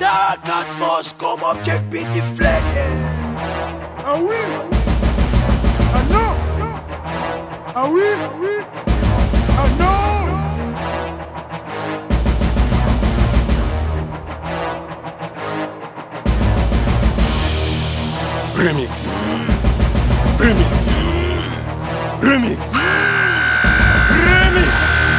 Dagat Moscow, mon pied piti flégué. Ah oui, ah non, ah oui, ah non. Remix. Remix. Remix. Remix.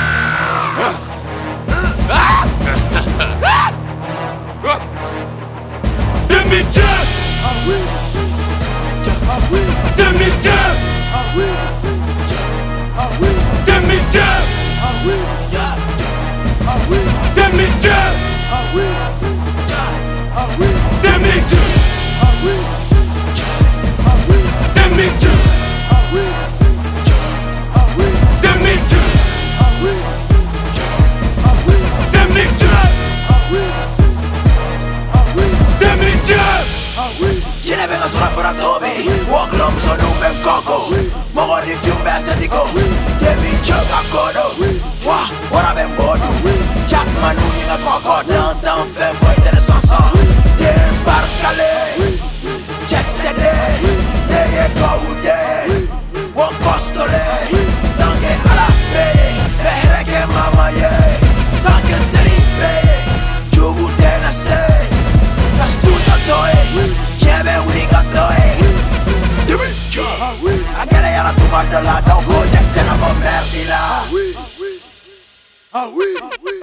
Demi-dieu. Ah oui, ah oui, Demi-dieu. ah oui, ah oui, Demi-dieu. ah oui, ah oui, Demi-dieu. ah oui, ah oui, Demi-dieu. ah oui, ah oui, Demi-dieu. ah oui, ah oui, Demi-dieu. ah oui, ah oui, Demi-dieu. ah oui, ah oui, Demi-dieu. ah oui. Jine venga sulla foratomi, walk long so no ben coco. Mogo review basetico, demi choga kodo. Wa, ora ben bodo. Jack manu inga coco, downtown fe foi interessança. Debarcale, Jack sede, neye gaude. Won costole, danke ala be, behreke mama ye. Danke selibe, jugu tenase. Kastuta toe, chebe uliga toe. Demi choga. Agora ela toma do lado, o goje que na mão merda lá. Ah oui, ah oui.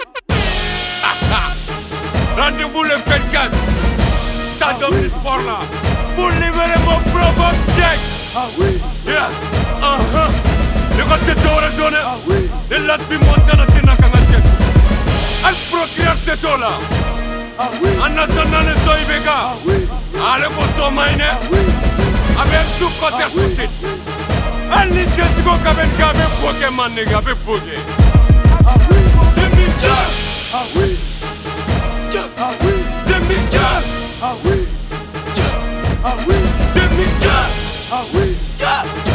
Rendez-vous le 24. T'as donné sport là. Pour libérer mon propre check. Ah oui, Yeah. Le côté d'or donné. ah oui, Le laspi montana tina kanga check. Al procréer ce taux là. ah oui, En attendant le soy ah vega. oui, Allez pour son maine. ah oui, Avec sous côté sous-tit. Allez, tu go kaben kaben Pokémon nigga, be poké. ah oui, Demi-dieu. ah oui, ah oui, Demi-dieu. ah oui, ah oui, Demi-dieu. ah oui,